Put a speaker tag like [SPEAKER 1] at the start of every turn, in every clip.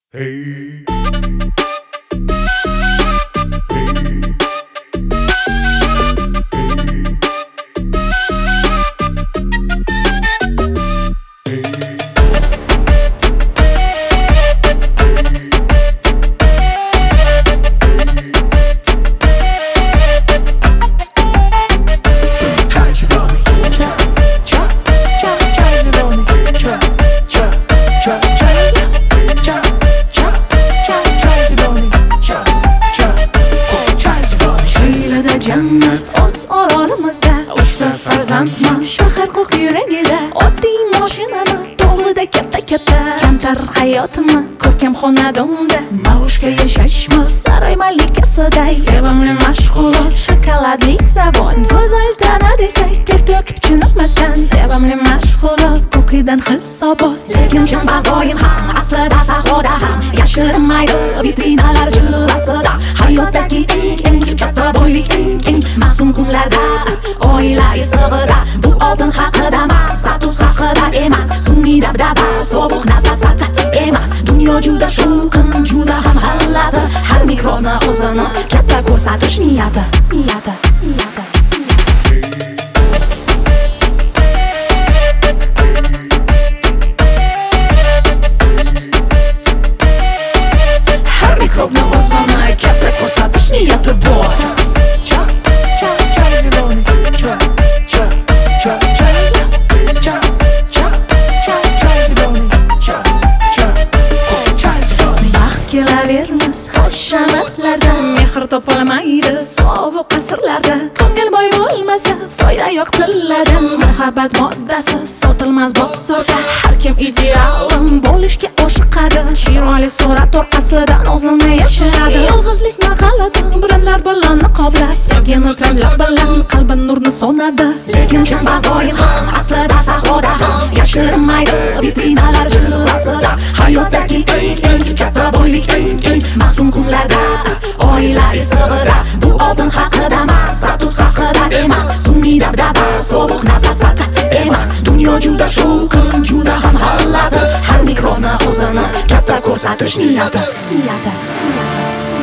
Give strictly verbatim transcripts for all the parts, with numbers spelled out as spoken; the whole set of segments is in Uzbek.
[SPEAKER 1] Hey.
[SPEAKER 2] Jannat o'z orolimizda uchta farzandman. Shahar qoq yuragida oddiy mashinami, tog'ida katta-katta kamtar hayotimni ko'rkam xonadonda maoshga yashashmi, saroy malikasidek sevimli mashg'ulot, shokoladli zavod, go'zal tana desak ter to'kib chiniqmasdan sevimli mashg'ulot, ko'kidan hisobot. Lekin jamba doim ham aslida sahoda ham yashirinmaydi vitrinalar jilvasida. Hayotdagi eng eng katta boylik eng eng ma'sum kunlarda, oila isig'ida. Bu oltin haqida emas, status haqida emas, sun'iy dabdaba, sovuq nafasat emas. Dunyo juda shovqin, juda ham g'allati, har mikrobni o'zini katta ko'rsatish niyati, niyati, niyati. Har mikrobni o'zini katta ko'rsatish niyati bor. Kelavermiz hashamatlardan, mehr topolmaydi sovuq asrlarda. Ko'ngil boy bo'lmasa foyda yo'q tillardan, muhabbat moddasi sotilmas bozorda. Har kim idealim bo'lishga oshiqadi, chiroyli surat orqasidan o'zini yashiradi. Yolg'izlikni g'alati brendlar bilan niqoblab, sevgini tanlab bilan qalbin nurni so'nadi. Lekin jamba doim ham aslida sahoda ham yashirinmaydi vitrinalar jilvasida. Hayotdagi eng eng katta boylik eng eng ma'sum kunlarda, oila isig'ida. Bu oltin haqida emas, status haqida emas, sun'iy dabdaba, sovuq nafasat emas. Dunyo juda shovqin, juda ham g'allati, har mikrobni o'zini katta ko'rsatish niyati, niyati, niyati.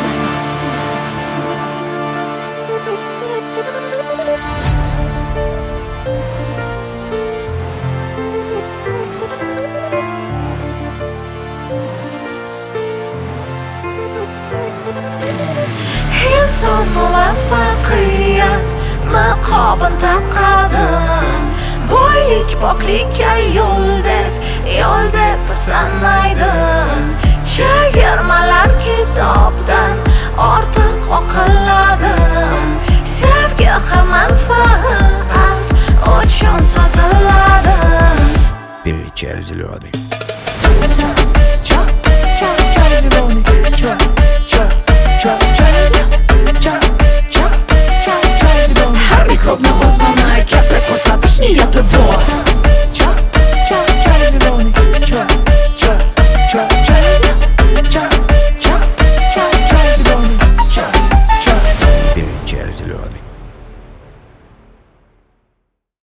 [SPEAKER 2] Inson muvaffaqiyat niqobin taqadi, boylik poklikka yo'l deb, yo'l deb sanaydi. Chegirmalar kitobdan ortiq o'qiladi, sevgi ham manfaat uchun sotiladi.
[SPEAKER 1] Чай зеленый.
[SPEAKER 2] Чай зеленый, чай, чай, чай.